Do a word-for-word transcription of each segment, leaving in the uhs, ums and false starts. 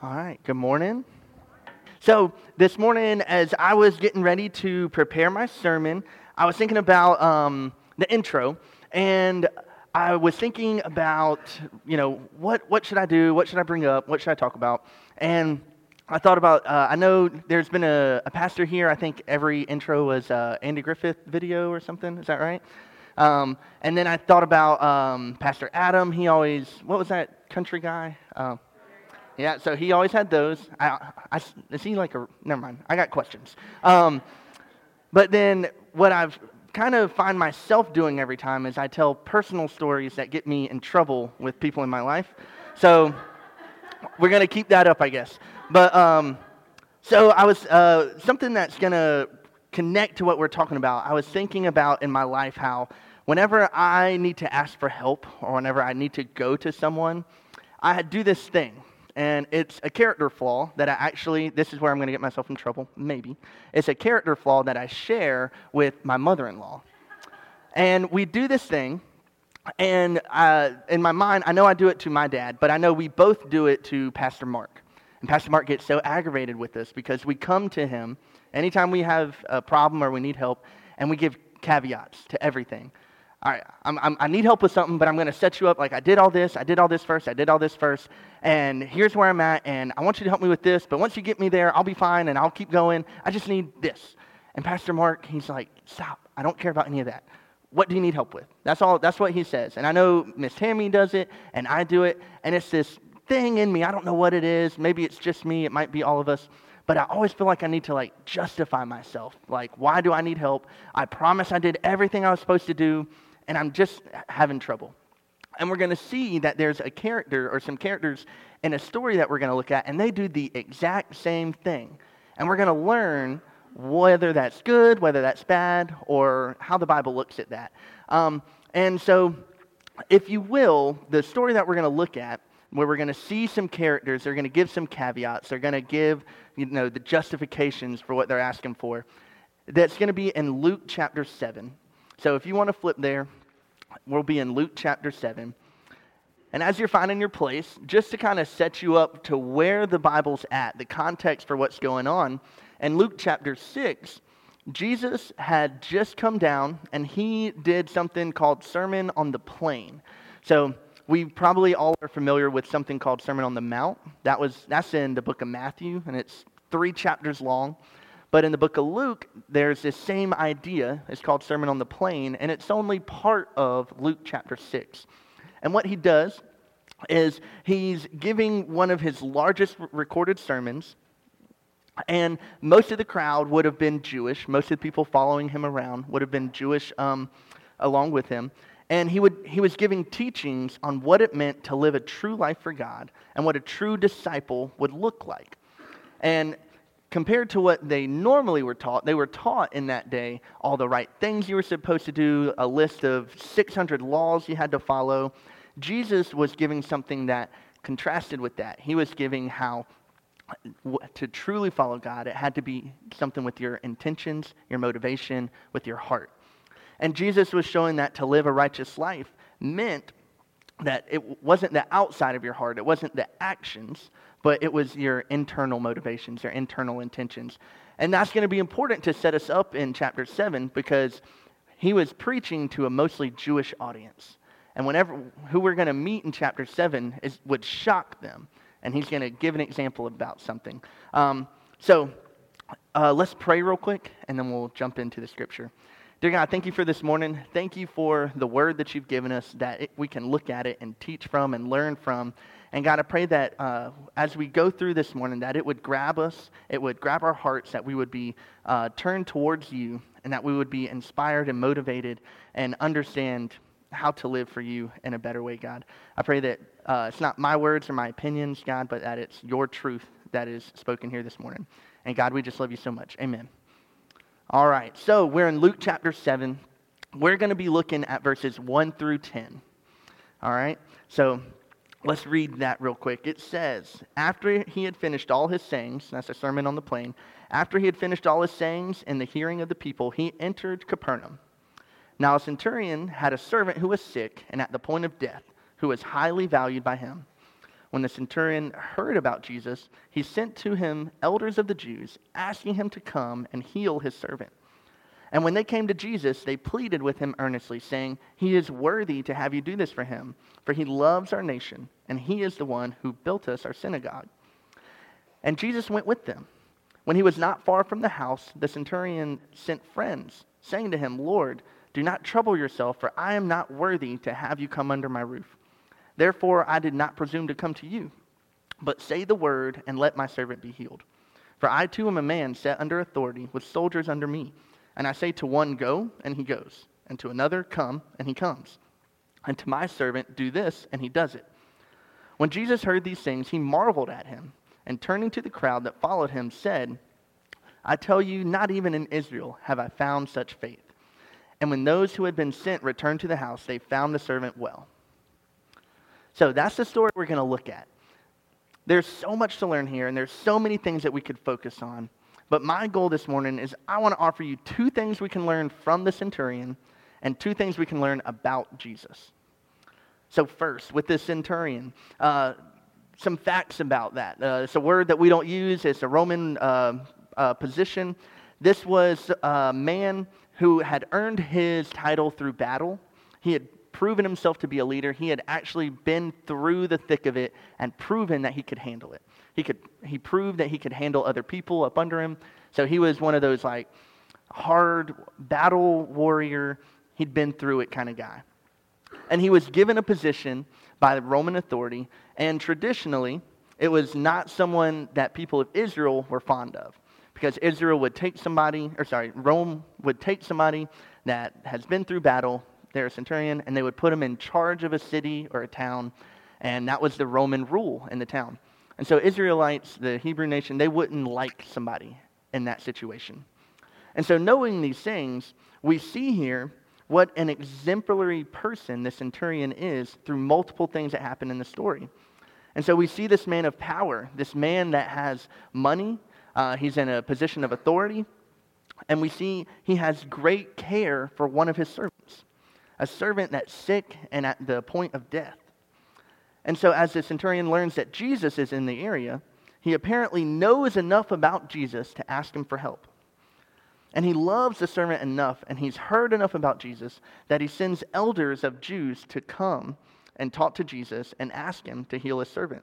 All right, good morning. So, this morning, as I was getting ready to prepare my sermon, I was thinking about um, the intro, and I was thinking about, you know, what, what should I do? What should I bring up? What should I talk about? And I thought about, uh, I know there's been a, a pastor here. I think every intro was uh, Andy Griffith video or something. Is that right? Um, and then I thought about um, Pastor Adam. He always, what was that country guy? Um, Yeah, so he always had those. I, I, is he like a, never mind, I got questions. Um, but then what I've kind of find myself doing every time is I tell personal stories that get me in trouble with people in my life. So we're going to keep that up, I guess. But um, so I was, uh, something that's going to connect to what we're talking about, I was thinking about in my life how whenever I need to ask for help or whenever I need to go to someone, I do this thing. And it's a character flaw that I actually, this is where I'm going to get myself in trouble, maybe. It's a character flaw that I share with my mother-in-law. And we do this thing, and uh, in my mind, I know I do it to my dad, but I know we both do it to Pastor Mark. And Pastor Mark gets so aggravated with this because we come to him anytime we have a problem or we need help, and we give caveats to everything. All right, I'm, I'm, I need help with something, but I'm going to set you up like I did all this, I did all this first, I did all this first, and here's where I'm at, and I want you to help me with this, but once you get me there, I'll be fine, and I'll keep going. I just need this. And Pastor Mark, he's like, stop. I don't care about any of that. What do you need help with? That's all. That's what he says. And I know Miss Tammy does it, and I do it, and it's this thing in me. I don't know what it is. Maybe it's just me. It might be all of us. But I always feel like I need to like justify myself. Like, why do I need help? I promise I did everything I was supposed to do, and I'm just having trouble. And we're going to see that there's a character or some characters in a story that we're going to look at, and they do the exact same thing. And we're going to learn whether that's good, whether that's bad, or how the Bible looks at that. Um, and so, if you will, the story that we're going to look at, where we're going to see some characters, they're going to give some caveats, they're going to give, you know, the justifications for what they're asking for. That's going to be in Luke chapter seven. So if you want to flip there, we'll be in Luke chapter seven. And as you're finding your place, just to kind of set you up to where the Bible's at, the context for what's going on, in Luke chapter six, Jesus had just come down and he did something called Sermon on the Plain. So we probably all are familiar with something called Sermon on the Mount. That was that's in the book of Matthew, and it's three chapters long. But in the book of Luke, there's this same idea. It's called Sermon on the Plain, and it's only part of Luke chapter six. And what he does is he's giving one of his largest recorded sermons, and most of the crowd would have been Jewish. Most of the people following him around would have been Jewish um, along with him. And he would he was giving teachings on what it meant to live a true life for God and what a true disciple would look like. And compared to what they normally were taught, they were taught in that day all the right things you were supposed to do, a list of six hundred laws you had to follow. Jesus was giving something that contrasted with that. He was giving how to truly follow God, it had to be something with your intentions, your motivation, with your heart. And Jesus was showing that to live a righteous life meant that it wasn't the outside of your heart, it wasn't the actions, but it was your internal motivations, your internal intentions. And that's going to be important to set us up in chapter seven because he was preaching to a mostly Jewish audience. And whenever who we're going to meet in chapter seven is would shock them. And he's going to give an example about something. Um, so uh, let's pray real quick, and then we'll jump into the scripture. Dear God, thank you for this morning. Thank you for the word that you've given us, that it, we can look at it and teach from and learn from. And God, I pray that uh, as we go through this morning, that it would grab us, it would grab our hearts, that we would be uh, turned towards you, and that we would be inspired and motivated and understand how to live for you in a better way, God. I pray that uh, it's not my words or my opinions, God, but that it's your truth that is spoken here this morning. And God, we just love you so much. Amen. All right, so we're in Luke chapter seven. We're going to be looking at verses one through ten. All right, so let's read that real quick. It says, after he had finished all his sayings, that's a sermon on the plain, after he had finished all his sayings in the hearing of the people, he entered Capernaum. Now a centurion had a servant who was sick and at the point of death, who was highly valued by him. When the centurion heard about Jesus, he sent to him elders of the Jews, asking him to come and heal his servant. And when they came to Jesus, they pleaded with him earnestly, saying, "He is worthy to have you do this for him, for he loves our nation, and he is the one who built us our synagogue." And Jesus went with them. When he was not far from the house, the centurion sent friends, saying to him, "Lord, do not trouble yourself, for I am not worthy to have you come under my roof. Therefore I did not presume to come to you, but say the word, and let my servant be healed. For I too am a man set under authority, with soldiers under me. And I say to one, 'Go,' and he goes, and to another, 'Come,' and he comes. And to my servant, 'Do this,' and he does it." When Jesus heard these things, he marveled at him, and turning to the crowd that followed him, said, "I tell you, not even in Israel have I found such faith." And when those who had been sent returned to the house, they found the servant well. So that's the story we're going to look at. There's so much to learn here, and there's so many things that we could focus on. But my goal this morning is I want to offer you two things we can learn from the centurion and two things we can learn about Jesus. So first, with the centurion, uh, some facts about that. Uh, it's a word that we don't use. It's a Roman uh, uh, position. This was a man who had earned his title through battle. He had proven himself to be a leader. He had actually been through the thick of it and proven that he could handle it. He could. He proved that he could handle other people up under him. So he was one of those like hard battle warrior. He'd been through it kind of guy. And he was given a position by the Roman authority. And traditionally, it was not someone that people of Israel were fond of. Because Israel would take somebody, or sorry, Rome would take somebody that has been through battle, they're a centurion, and they would put him in charge of a city or a town. And that was the Roman rule in the town. And so Israelites, the Hebrew nation, they wouldn't like somebody in that situation. And so knowing these things, we see here what an exemplary person the centurion is through multiple things that happen in the story. And so we see this man of power, this man that has money, uh, he's in a position of authority, and we see he has great care for one of his servants, a servant that's sick and at the point of death. And so as the centurion learns that Jesus is in the area, he apparently knows enough about Jesus to ask him for help. And he loves the servant enough, and he's heard enough about Jesus, that he sends elders of Jews to come and talk to Jesus and ask him to heal his servant.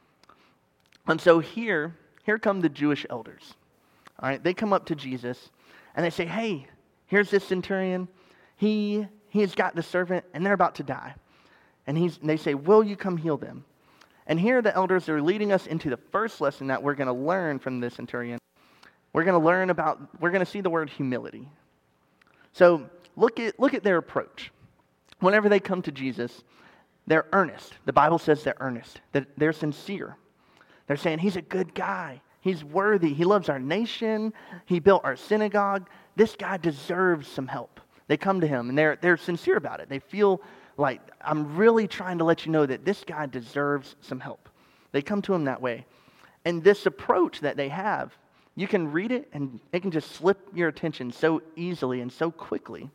And so here, here come the Jewish elders. All right, they come up to Jesus, and they say, "Hey, here's this centurion. He, he's got the servant, and they're about to die." And he's, they say, "Will you come heal them?" And here the elders are leading us into the first lesson that we're going to learn from the centurion. We're going to learn about, we're going to see the word humility. So look at, look at their approach. Whenever they come to Jesus, they're earnest. The Bible says they're earnest, that they're sincere. They're saying, "He's a good guy. He's worthy. He loves our nation. He built our synagogue. This guy deserves some help." They come to him, and they're, they're sincere about it. They feel like, "I'm really trying to let you know that this guy deserves some help." They come to him that way. And this approach that they have, you can read it and it can just slip your attention so easily and so quickly.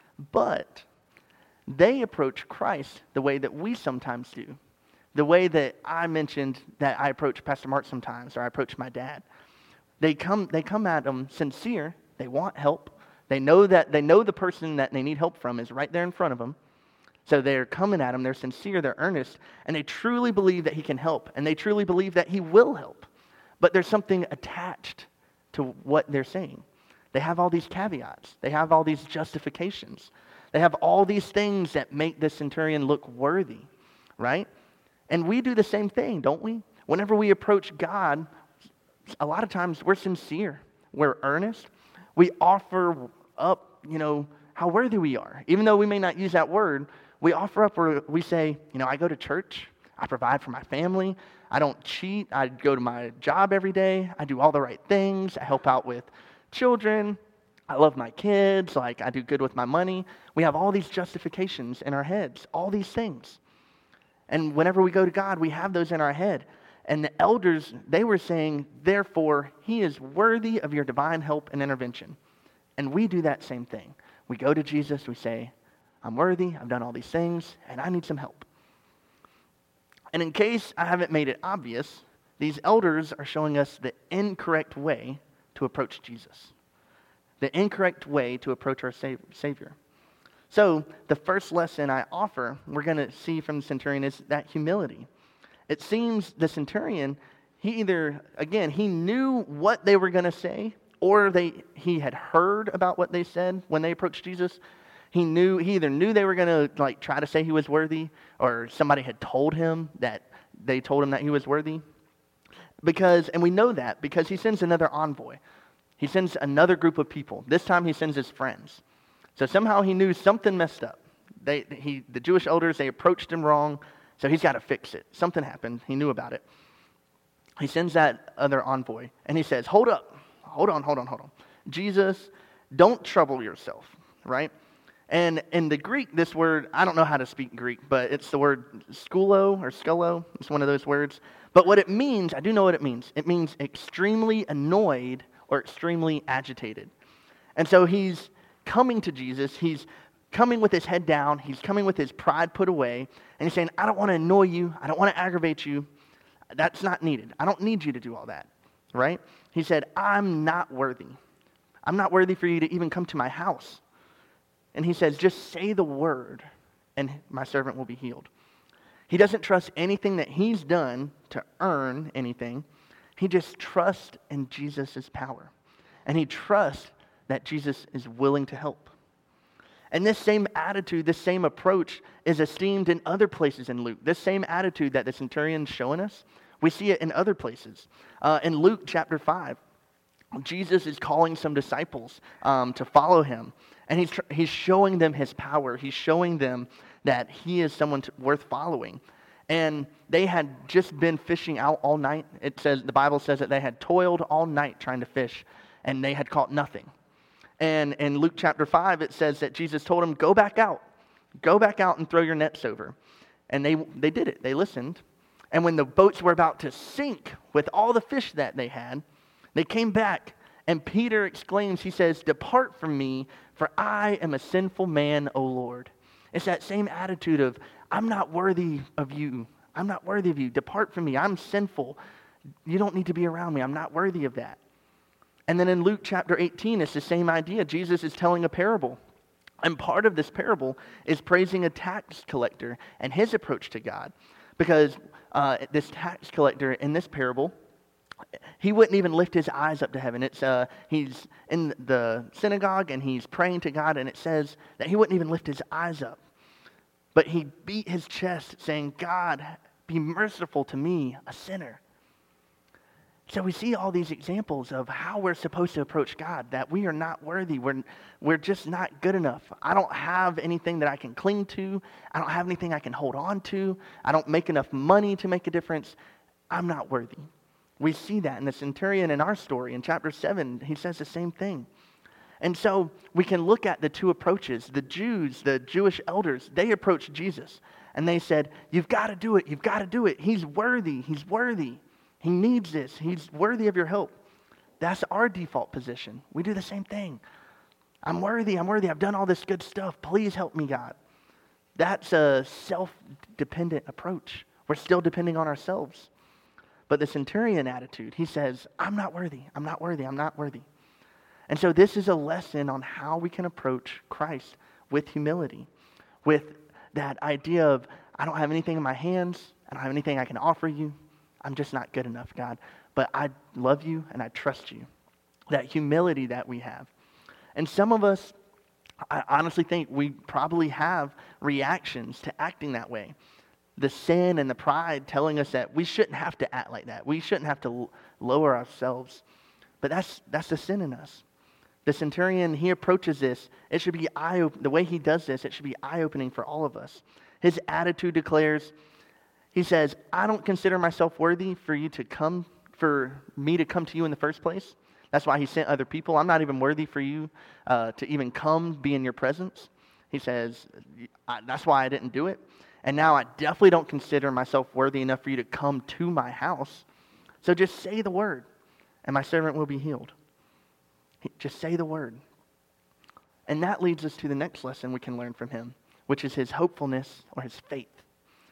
But they approach Christ the way that we sometimes do. The way that I mentioned that I approach Pastor Mark sometimes, or I approach my dad. They come, they come at him sincere. They want help. They know that they know the person that they need help from is right there in front of them. So they're coming at him, they're sincere, they're earnest, and they truly believe that he can help, and they truly believe that he will help. But there's something attached to what they're saying. They have all these caveats. They have all these justifications. They have all these things that make the centurion look worthy, right? And we do the same thing, don't we? Whenever we approach God, a lot of times we're sincere, we're earnest. We offer up, you know, how worthy we are. Even though we may not use that word, we offer up where we say, you know, I go to church, I provide for my family, I don't cheat, I go to my job every day, I do all the right things, I help out with children, I love my kids, like I do good with my money. We have all these justifications in our heads, all these things. And whenever we go to God, we have those in our head. And the elders, they were saying, therefore, he is worthy of your divine help and intervention. And we do that same thing. We go to Jesus, we say, I'm worthy, I've done all these things, and I need some help. And in case I haven't made it obvious, these elders are showing us the incorrect way to approach Jesus. The incorrect way to approach our Savior. So the first lesson I offer, we're going to see from the centurion, is that humility. It seems the centurion, he either, again, he knew what they were going to say, or they he had heard about what they said when they approached Jesus. He knew he either knew they were going to like try to say he was worthy, or somebody had told him that they told him that he was worthy. Because, and we know that because he sends another envoy. He sends another group of people. This time he sends his friends. So somehow he knew something messed up. They, he, the Jewish elders, they approached him wrong, so he's got to fix it. Something happened. He knew about it. He sends that other envoy, and he says, hold up. Hold on, hold on, hold on. Jesus, don't trouble yourself, right? And in the Greek, this word, I don't know how to speak Greek, but it's the word skulo or skullo. It's one of those words. But what it means, I do know what it means. It means extremely annoyed or extremely agitated. And so he's coming to Jesus. He's coming with his head down. He's coming with his pride put away. And he's saying, I don't want to annoy you. I don't want to aggravate you. That's not needed. I don't need you to do all that, right? He said, I'm not worthy. I'm not worthy for you to even come to my house. And he says, just say the word and my servant will be healed. He doesn't trust anything that he's done to earn anything. He just trusts in Jesus' power. And he trusts that Jesus is willing to help. And this same attitude, this same approach is esteemed in other places in Luke. This same attitude that the centurion's showing us, we see it in other places. Uh, in Luke chapter five, Jesus is calling some disciples um, to follow him. And he's, tr- he's showing them his power. He's showing them that he is someone to, worth following. And they had just been fishing out all night. It says, the Bible says that they had toiled all night trying to fish, and they had caught nothing. And in Luke chapter five, it says that Jesus told them, go back out. Go back out and throw your nets over. And they, they did it. They listened. And when the boats were about to sink with all the fish that they had, they came back. And Peter exclaims, he says, depart from me, for I am a sinful man, O Lord. It's that same attitude of, I'm not worthy of you. I'm not worthy of you. Depart from me. I'm sinful. You don't need to be around me. I'm not worthy of that. And then in Luke chapter eighteen, it's the same idea. Jesus is telling a parable. And part of this parable is praising a tax collector and his approach to God. Because uh, this tax collector in this parable, he wouldn't even lift his eyes up to heaven. It's uh, he's in the synagogue and he's praying to God, and it says that he wouldn't even lift his eyes up. But he beat his chest saying, God, be merciful to me, a sinner. So we see all these examples of how we're supposed to approach God, that we are not worthy. We're, we're just not good enough. I don't have anything that I can cling to. I don't have anything I can hold on to. I don't make enough money to make a difference. I'm not worthy. We see that in the centurion in our story. In chapter seven, he says the same thing. And so we can look at the two approaches. The Jews, the Jewish elders, they approached Jesus. And they said, you've got to do it. You've got to do it. He's worthy. He's worthy. He needs this. He's worthy of your help. That's our default position. We do the same thing. I'm worthy. I'm worthy. I've done all this good stuff. Please help me, God. That's a self-dependent approach. We're still depending on ourselves. But the centurion attitude, he says, I'm not worthy. I'm not worthy. I'm not worthy. And so this is a lesson on how we can approach Christ with humility, with that idea of, I don't have anything in my hands. I don't have anything I can offer you. I'm just not good enough, God. But I love you and I trust you. That humility that we have. And some of us, I honestly think we probably have reactions to acting that way. The sin and the pride telling us that we shouldn't have to act like that. We shouldn't have to l- lower ourselves. But that's that's the sin in us. The centurion, he approaches this. It should be eye the way he does this, it should be eye-opening for all of us. His attitude declares, he says, I don't consider myself worthy for you to come, for me to come to you in the first place. That's why he sent other people. I'm not even worthy for you uh, to even come be in your presence. He says, that's why I didn't do it. And now I definitely don't consider myself worthy enough for you to come to my house. So just say the word, and my servant will be healed. Just say the word. And that leads us to the next lesson we can learn from him, which is his hopefulness or his faith.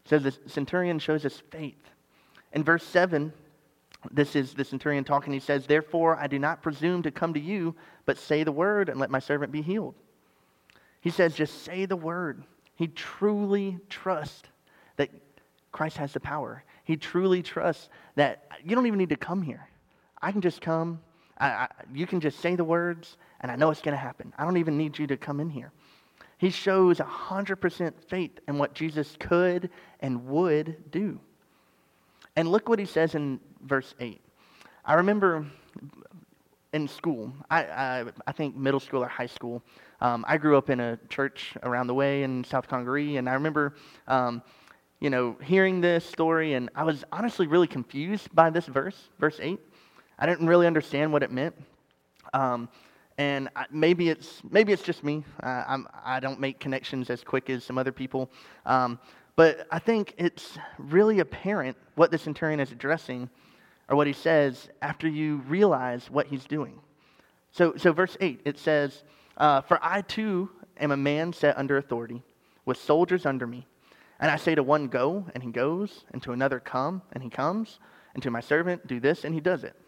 So the centurion shows us faith. In verse seven, this is the centurion talking. He says, "Therefore I do not presume to come to you, but say the word and let my servant be healed." He says, just say the word. He truly trusts that Christ has the power. He truly trusts that you don't even need to come here. I can just come. I, I, you can just say the words, and I know it's going to happen. I don't even need you to come in here. He shows one hundred percent faith in what Jesus could and would do. And look what he says in verse eight. I remember in school, I, I, I think middle school or high school, um, I grew up in a church around the way in South Congaree, and I remember, um, you know, hearing this story, and I was honestly really confused by this verse, verse eight. I didn't really understand what it meant. Um, And I, maybe it's maybe it's just me. Uh, I'm, I don't make connections as quick as some other people. Um, but I think it's really apparent what the centurion is addressing, or what he says after you realize what he's doing. So, so verse eight, it says, uh, "For I too am a man set under authority, with soldiers under me. And I say to one, go, and he goes, and to another, come, and he comes, and to my servant, do this, and he does it."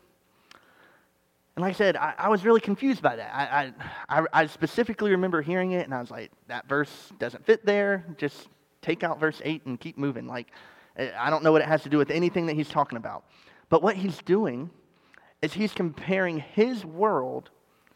And like I said, I, I was really confused by that. I, I I specifically remember hearing it, and I was like, that verse doesn't fit there. Just take out verse eight and keep moving. Like, I don't know what it has to do with anything that he's talking about. But what he's doing is he's comparing his world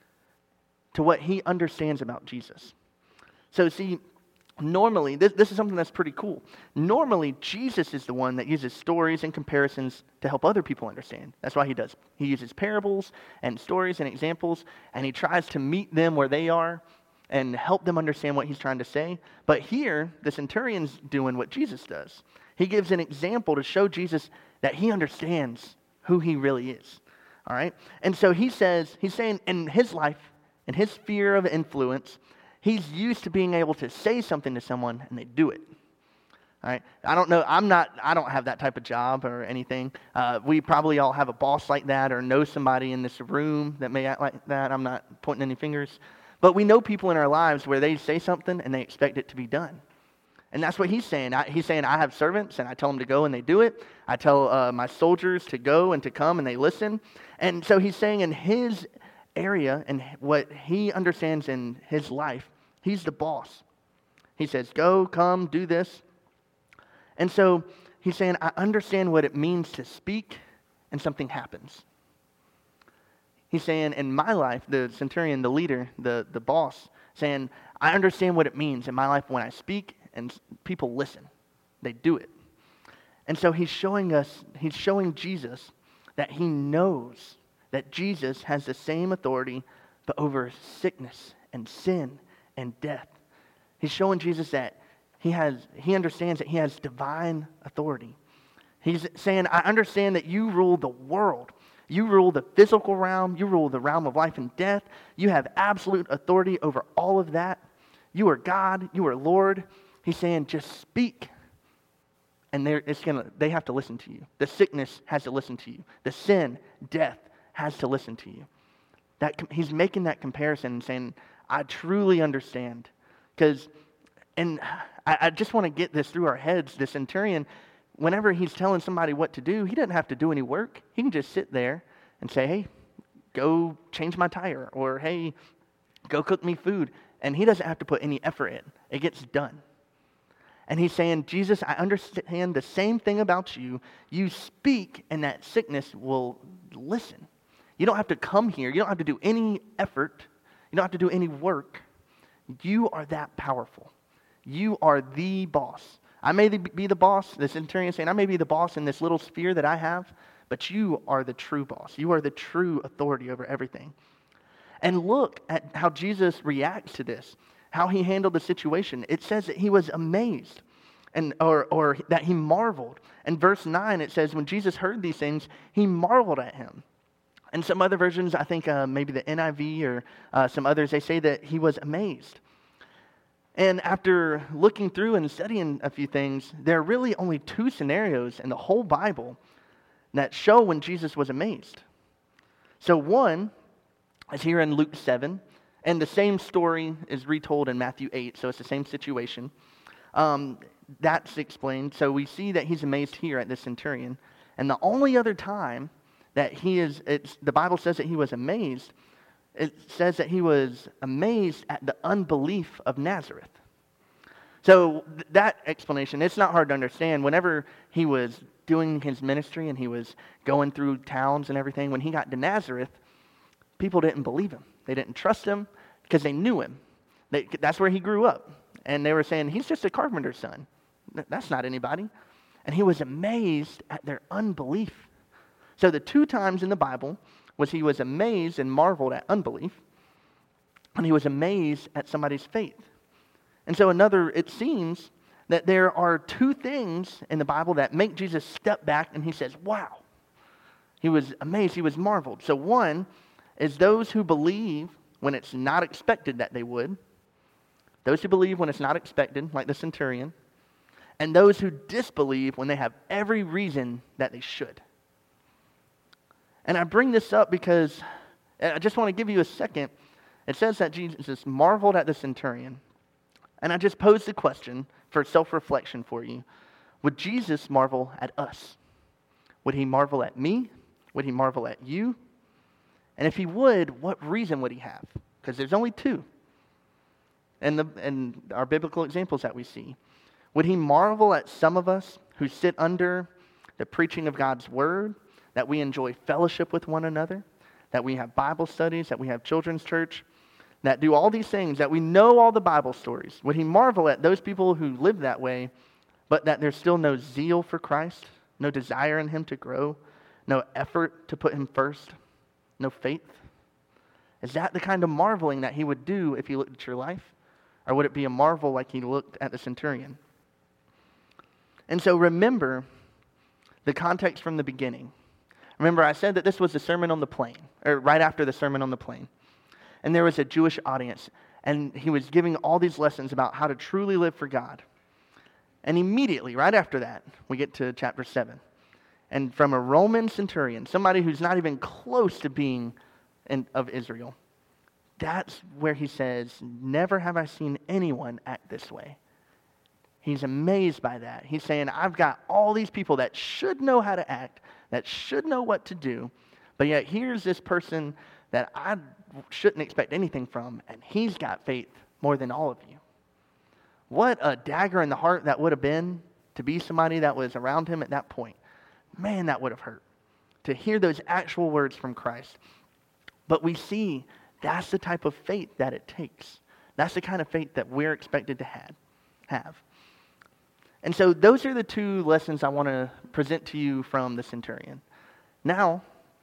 to what he understands about Jesus. So see, normally, this, this is something that's pretty cool. Normally, Jesus is the one that uses stories and comparisons to help other people understand. That's why he does. He uses parables and stories and examples, and he tries to meet them where they are and help them understand what he's trying to say. But here, the centurion's doing what Jesus does. He gives an example to show Jesus that he understands who he really is. All right? And so he says, he's saying in his life, in his sphere of influence, he's used to being able to say something to someone and they do it. All right. I don't know. I'm not. I don't have that type of job or anything. Uh, we probably all have a boss like that, or know somebody in this room that may act like that. I'm not pointing any fingers, but we know people in our lives where they say something and they expect it to be done. And that's what he's saying. I, he's saying, I have servants and I tell them to go and they do it. I tell uh, my soldiers to go and to come and they listen. And so he's saying in his area and what he understands in his life, he's the boss. He says, go, come, do this. And so he's saying, I understand what it means to speak and something happens. He's saying, in my life, the centurion, the leader, the, the boss, saying, I understand what it means in my life when I speak and people listen. They do it. And so he's showing us, he's showing Jesus that he knows that Jesus has the same authority, but over sickness and sin and death. He's showing Jesus that he has, he understands that he has divine authority. He's saying, I understand that you rule the world. You rule the physical realm. You rule the realm of life and death. You have absolute authority over all of that. You are God. You are Lord. He's saying, just speak. And they're, it's gonna, they have to listen to you. The sickness has to listen to you. The sin, death, has to listen to you. That he's making that comparison and saying, I truly understand. Because, and I, I just want to get this through our heads. The centurion, whenever he's telling somebody what to do, he doesn't have to do any work. He can just sit there and say, hey, go change my tire. Or, hey, go cook me food. And he doesn't have to put any effort in. It gets done. And he's saying, Jesus, I understand the same thing about you. You speak and that sickness will listen. You don't have to come here. You don't have to do any effort. You don't have to do any work. You are that powerful. You are the boss. I may be the boss, the centurion saying, I may be the boss in this little sphere that I have, but you are the true boss. You are the true authority over everything. And look at how Jesus reacts to this, how he handled the situation. It says that he was amazed, and or, or that he marveled. In verse nine, it says, when Jesus heard these things, he marveled at him. And some other versions, I think uh, maybe the N I V or uh, some others, they say that he was amazed. And after looking through and studying a few things, there are really only two scenarios in the whole Bible that show when Jesus was amazed. So one is here in Luke seven, and the same story is retold in Matthew eight, so it's the same situation. Um, that's explained. So we see that he's amazed here at this centurion. And the only other time that he is, it's, the Bible says that he was amazed, it says that he was amazed at the unbelief of Nazareth. So th- that explanation, it's not hard to understand. Whenever he was doing his ministry and he was going through towns and everything, when he got to Nazareth, people didn't believe him. They didn't trust him because they knew him. They, that's where he grew up. And they were saying, he's just a carpenter's son. That's not anybody. And he was amazed at their unbelief. So the two times in the Bible was he was amazed and marveled at unbelief, and he was amazed at somebody's faith. And so another, it seems that there are two things in the Bible that make Jesus step back and he says, wow. He was amazed, he was marveled. So one is those who believe when it's not expected that they would, those who believe when it's not expected, like the centurion, and those who disbelieve when they have every reason that they should. And I bring this up because I just want to give you a second. It says that Jesus marveled at the centurion. And I just posed the question for self-reflection for you. Would Jesus marvel at us? Would he marvel at me? Would he marvel at you? And if he would, what reason would he have? Because there's only two. And the and our biblical examples that we see. Would he marvel at some of us who sit under the preaching of God's word, that we enjoy fellowship with one another, that we have Bible studies, that we have children's church, that do all these things, that we know all the Bible stories? Would he marvel at those people who live that way, but that there's still no zeal for Christ, no desire in him to grow, no effort to put him first, no faith? Is that the kind of marveling that he would do if he looked at your life? Or would it be a marvel like he looked at the centurion? And so remember the context from the beginning. Remember, I said that this was the Sermon on the Plain, or right after the Sermon on the Plain. And there was a Jewish audience, and he was giving all these lessons about how to truly live for God. And immediately, right after that, we get to chapter seven. And from a Roman centurion, somebody who's not even close to being in, of Israel, that's where he says, never have I seen anyone act this way. He's amazed by that. He's saying, I've got all these people that should know how to act, that should know what to do, but yet here's this person that I shouldn't expect anything from, and he's got faith more than all of you. What a dagger in the heart that would have been to be somebody that was around him at that point. Man, that would have hurt to hear those actual words from Christ. But we see that's the type of faith that it takes. That's the kind of faith that we're expected to have. have. And so those are the two lessons I want to present to you from the centurion. Now,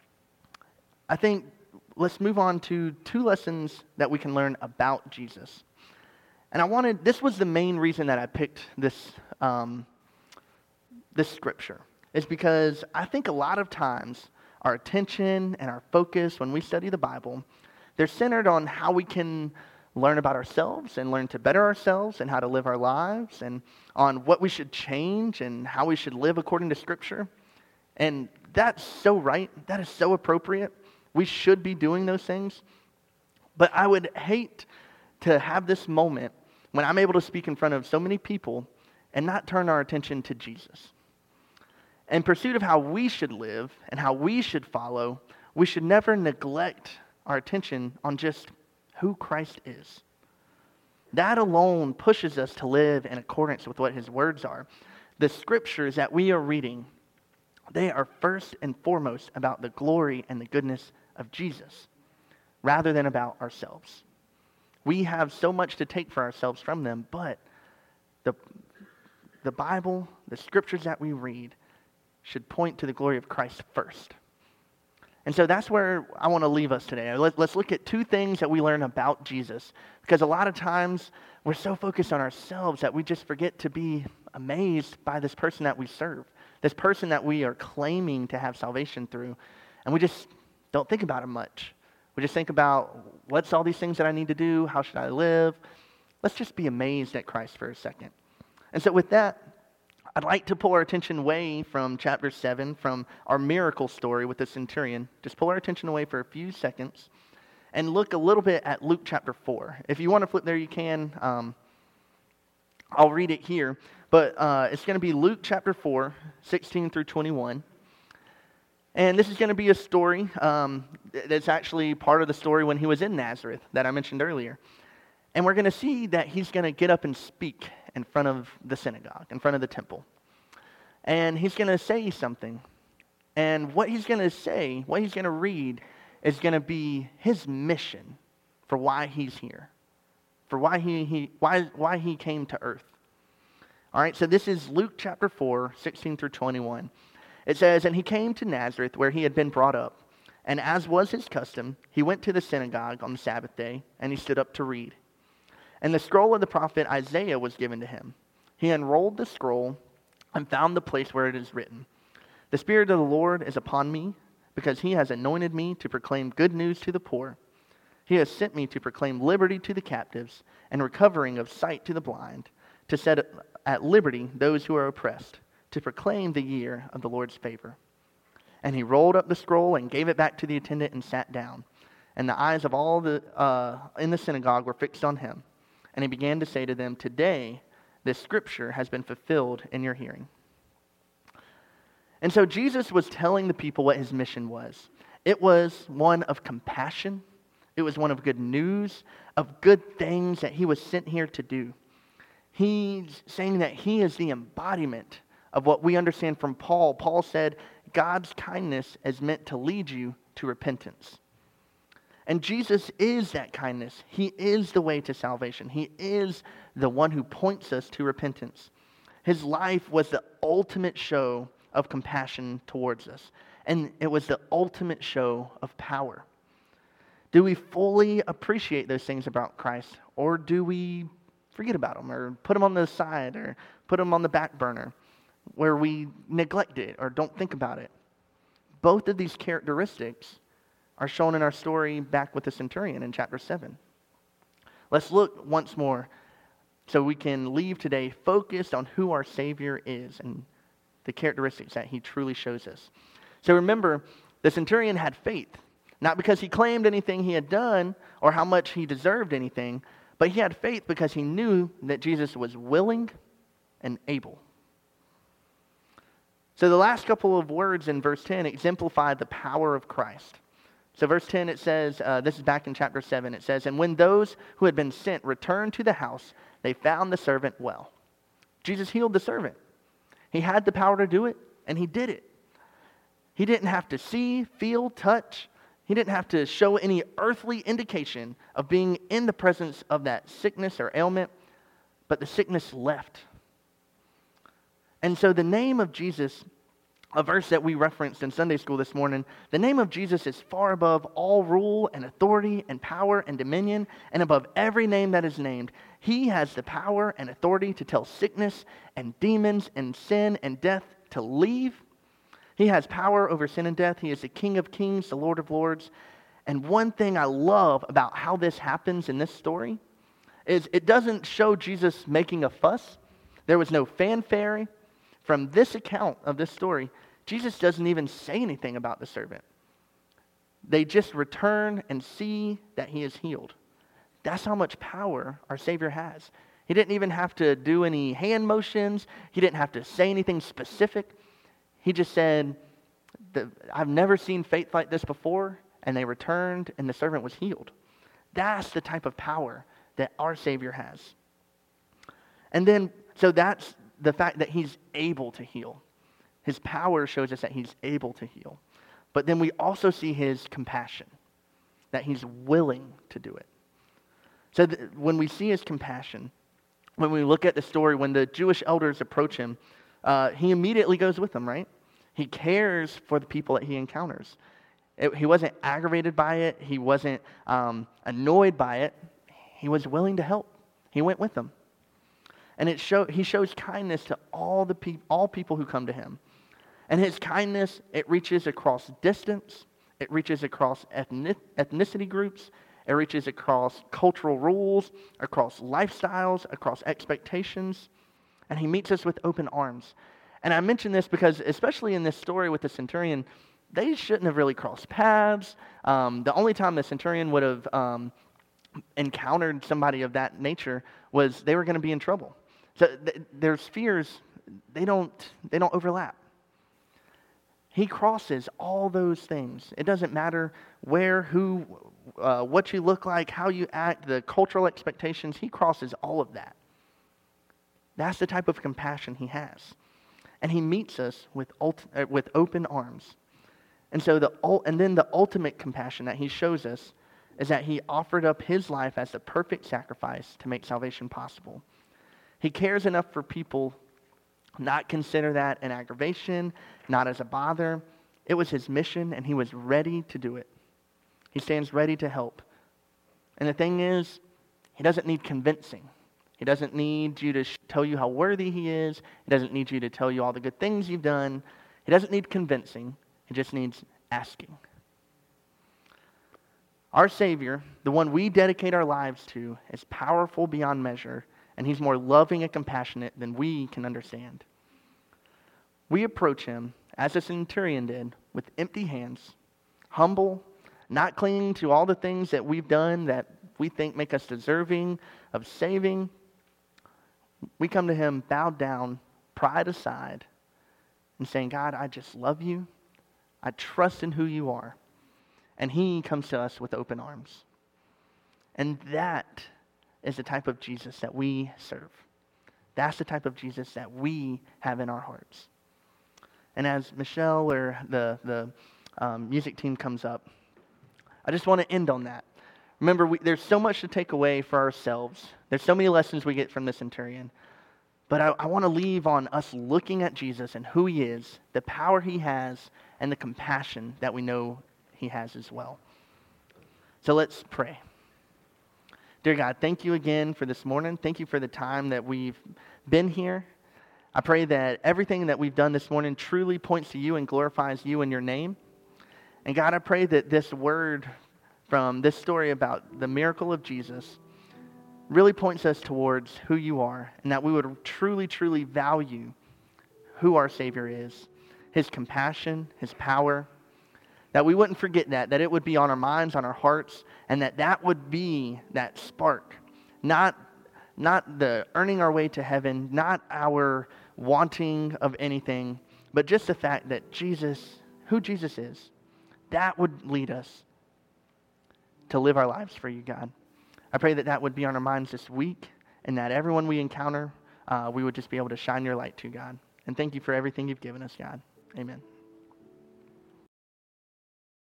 I think let's move on to two lessons that we can learn about Jesus. And I wanted, this was the main reason that I picked this, um, this scripture, is because I think a lot of times our attention and our focus when we study the Bible, they're centered on how we can learn about ourselves and learn to better ourselves and how to live our lives and on what we should change and how we should live according to Scripture. And that's so right. That is so appropriate. We should be doing those things. But I would hate to have this moment when I'm able to speak in front of so many people and not turn our attention to Jesus. In pursuit of how we should live and how we should follow, we should never neglect our attention on just who Christ is. That alone pushes us to live in accordance with what his words are. The scriptures that we are reading, they are first and foremost about the glory and the goodness of Jesus, rather than about ourselves. We have so much to take for ourselves from them, but the, the Bible, the scriptures that we read, should point to the glory of Christ first. And so that's where I want to leave us today. Let, let's look at two things that we learn about Jesus. Because a lot of times we're so focused on ourselves that we just forget to be amazed by this person that we serve. This person that we are claiming to have salvation through. And we just don't think about him much. We just think about, what's all these things that I need to do? How should I live? Let's just be amazed at Christ for a second. And so with that, I'd like to pull our attention away from chapter seven, from our miracle story with the centurion. Just pull our attention away for a few seconds and look a little bit at Luke chapter four. If you want to flip there, you can. Um, I'll read it here, but uh, it's going to be Luke chapter four, sixteen through twenty-one. And this is going to be a story um, that's actually part of the story when he was in Nazareth that I mentioned earlier. And we're going to see that he's going to get up and speak in front of the synagogue, in front of the temple. And he's going to say something. And what he's going to say, what he's going to read, is going to be his mission for why he's here, for why he, he why why he came to earth. All right, so this is Luke chapter four, sixteen through twenty-one. It says, "And he came to Nazareth, where he had been brought up. And as was his custom, he went to the synagogue on the Sabbath day, and he stood up to read. And the scroll of the prophet Isaiah was given to him. He unrolled the scroll and found the place where it is written, 'The Spirit of the Lord is upon me, because he has anointed me to proclaim good news to the poor. He has sent me to proclaim liberty to the captives and recovering of sight to the blind, to set at liberty those who are oppressed, to proclaim the year of the Lord's favor.' And he rolled up the scroll and gave it back to the attendant and sat down. And the eyes of all the uh, in the synagogue were fixed on him. And he began to say to them, 'Today this scripture has been fulfilled in your hearing.'" And so Jesus was telling the people what his mission was. It was one of compassion. It was one of good news, of good things that he was sent here to do. He's saying that he is the embodiment of what we understand from Paul. Paul said, God's kindness is meant to lead you to repentance. And Jesus is that kindness. He is the way to salvation. He is the one who points us to repentance. His life was the ultimate show of compassion towards us. And it was the ultimate show of power. Do we fully appreciate those things about Christ? Or do we forget about them or put them on the side or put them on the back burner where we neglect it or don't think about it? Both of these characteristics are shown in our story back with the centurion in chapter seven. Let's look once more so we can leave today focused on who our Savior is and the characteristics that he truly shows us. So remember, the centurion had faith, not because he claimed anything he had done or how much he deserved anything, but he had faith because he knew that Jesus was willing and able. So the last couple of words in verse ten exemplify the power of Christ. So verse ten, it says, uh, this is back in chapter seven, it says, "And when those who had been sent returned to the house, they found the servant well." Jesus healed the servant. He had the power to do it, and he did it. He didn't have to see, feel, touch. He didn't have to show any earthly indication of being in the presence of that sickness or ailment, but the sickness left. And so the name of Jesus, a verse that we referenced in Sunday school this morning, the name of Jesus is far above all rule and authority and power and dominion and above every name that is named. He has the power and authority to tell sickness and demons and sin and death to leave. He has power over sin and death. He is the King of kings, the Lord of lords. And one thing I love about how this happens in this story is it doesn't show Jesus making a fuss. There was no fanfare. From this account of this story, Jesus doesn't even say anything about the servant. They just return and see that he is healed. That's how much power our Savior has. He didn't even have to do any hand motions. He didn't have to say anything specific. He just said, "I've never seen faith like this before," and they returned, and the servant was healed. That's the type of power that our Savior has. And then, so that's the fact that he's able to heal. His power shows us that he's able to heal. But then we also see his compassion, that he's willing to do it. So th- when we see his compassion, when we look at the story, when the Jewish elders approach him, uh, he immediately goes with them, right? He cares for the people that he encounters. It, he wasn't aggravated by it. He wasn't um, annoyed by it. He was willing to help. He went with them. And it show, he shows kindness to all the pe- all people who come to him. And his kindness, it reaches across distance. It reaches across ethnic, ethnicity groups. It reaches across cultural rules, across lifestyles, across expectations. And he meets us with open arms. And I mention this because, especially in this story with the centurion, they shouldn't have really crossed paths. Um, the only time the centurion would have um, encountered somebody of that nature was they were going to be in trouble. So th- their spheres, they don't, they don't overlap. He crosses all those things. It doesn't matter where, who, uh, what you look like, how you act, the cultural expectations. He crosses all of that. That's the type of compassion he has. And he meets us with ult- uh, with open arms. And so the and then the ultimate compassion that he shows us is that he offered up his life as the perfect sacrifice to make salvation possible. He cares enough for people not consider that an aggravation, not as a bother. It was his mission, and he was ready to do it. He stands ready to help. And the thing is, he doesn't need convincing. He doesn't need you to sh- tell you how worthy he is. He doesn't need you to tell you all the good things you've done. He doesn't need convincing. He just needs asking. Our Savior, the one we dedicate our lives to, is powerful beyond measure, and he's more loving and compassionate than we can understand. We approach him, as the centurion did, with empty hands, humble, not clinging to all the things that we've done that we think make us deserving of saving. We come to him bowed down, pride aside, and saying, God, I just love you. I trust in who you are. And he comes to us with open arms. And that is the type of Jesus that we serve. That's the type of Jesus that we have in our hearts. And as Michelle or the, the um, music team comes up, I just want to end on that. Remember, we, there's so much to take away for ourselves. There's so many lessons we get from the centurion. But I, I want to leave on us looking at Jesus and who he is, the power he has, and the compassion that we know he has as well. So let's pray. Dear God, thank you again for this morning. Thank you for the time that we've been here. I pray that everything that we've done this morning truly points to you and glorifies you in your name. And God, I pray that this word from this story about the miracle of Jesus really points us towards who you are, and that we would truly, truly value who our Savior is, his compassion, his power, that we wouldn't forget that, that it would be on our minds, on our hearts, and that that would be that spark, not, not the earning our way to heaven, not our wanting of anything, but just the fact that Jesus, who Jesus is, that would lead us to live our lives for you, God. I pray that that would be on our minds this week, and that everyone we encounter, uh, we would just be able to shine your light to, God. And thank you for everything you've given us, God. Amen.